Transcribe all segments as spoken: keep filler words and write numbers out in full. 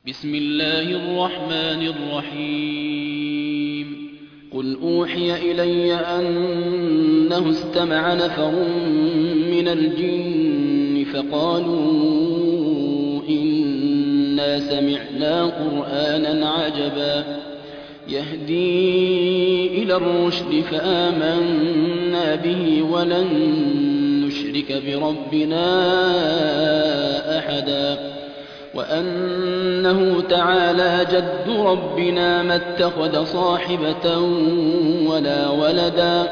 بسم الله الرحمن الرحيم قل أوحي إلي أنه استمع نفر من الجن فقالوا إنا سمعنا قرآنا عجبا يهدي إلى الرشد فآمنا به ولن نشرك بربنا أحدا وأنه تعالى جد ربنا ما اتخذ صاحبة ولا ولدا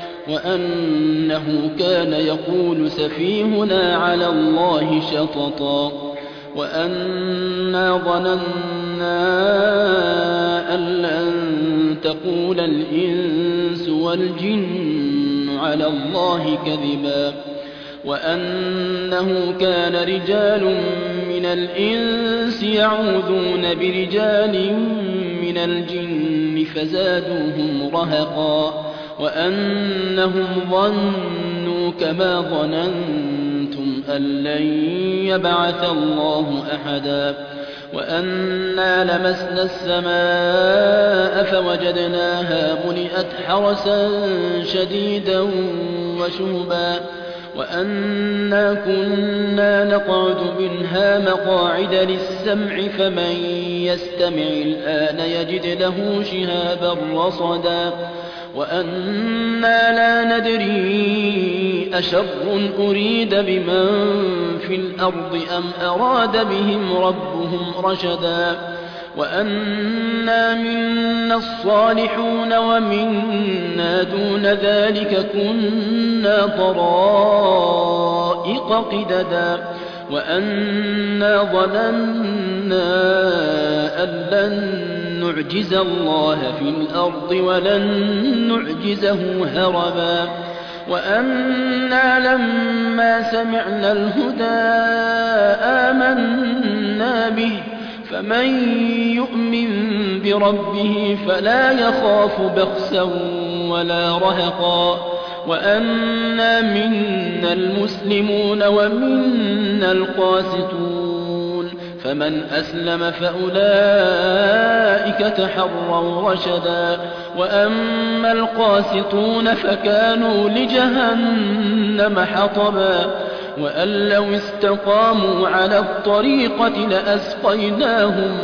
وأنه كان يقول سفيهنا على الله شططا وأنا ظننا أن لن تقول الإنس والجن على الله كذبا وأنه كان رجال من الإنس يعوذون برجال من الجن فزادوهم رهقا وأنهم ظنوا كما ظننتم أن لن يبعث الله أحدا وأنا لمسنا السماء فوجدناها ملئت حرسا شديدا وشهبا وأنا كنا نقعد منها مقاعد للسمع فمن يستمع الآن يجد له شهابا رصدا وأنا لا ندري أشر أريد بمن في الأرض أم أراد بهم ربهم رشدا وأنا منا الصالحون ومنا دون ذلك كنا طرائق قددا وأنا ظننا أن لن نعجز الله في الأرض ولن نعجزه هربا وأنا لما سمعنا الهدى آمنا به فمن يؤمن بربه فلا يخاف بخسا ولا رهقا وأنا منا المسلمون ومنا القاسطون فمن أسلم فأولئك تحروا رشدا وأما القاسطون فكانوا لجهنم حطبا وأن لو استقاموا على الطريقة لأسقيناهم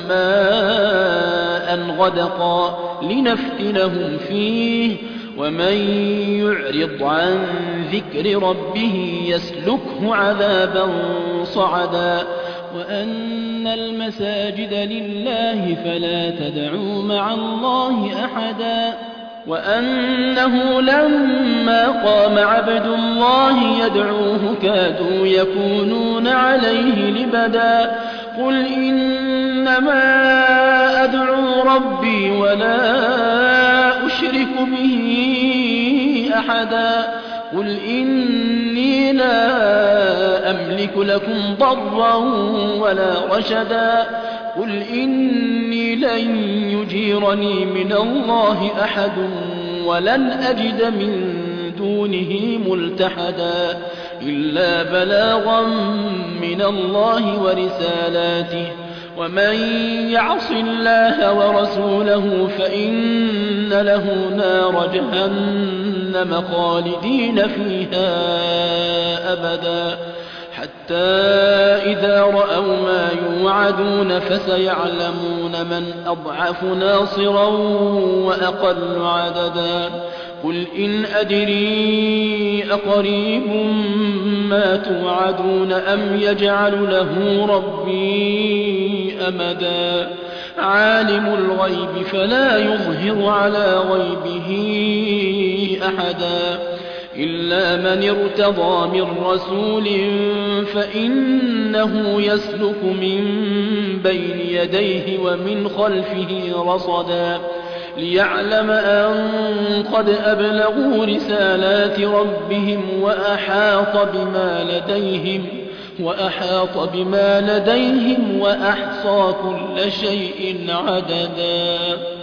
ماء غدقا لنفتنهم فيه ومن يعرض عن ذكر ربه يسلكه عذابا صعدا وأن المساجد لله فلا تدعوا مع الله أحدا وأنه لما قام عبد الله يدعوه كادوا يكونون عليه لبدا قل إنما أدعو ربي ولا أشرك به أحدا قل إني لا أملك لكم ضرا ولا رشدا قل إني لن يجيرني من الله أحد ولن أجد من دونه ملتحدا إلا بلاغا من الله ورسالاته ومن يعص الله ورسوله فإن له نار جهنم خالدين فيها أبدا حتى إذا رأوا ما يوعدون فسيعلمون من أضعف ناصرا وأقل عددا قل إن أدري أقريب ما توعدون أم يجعل له ربي أمدا عالم الغيب فلا يظهر على غيبه أحدا إلا من ارتضى من رسول فإنه يسلك من بين يديه ومن خلفه رصدا ليعلم أن قد أبلغوا رسالات ربهم وأحاط بما لديهم وأحاط بما لديهم وأحصى كل شيء عددا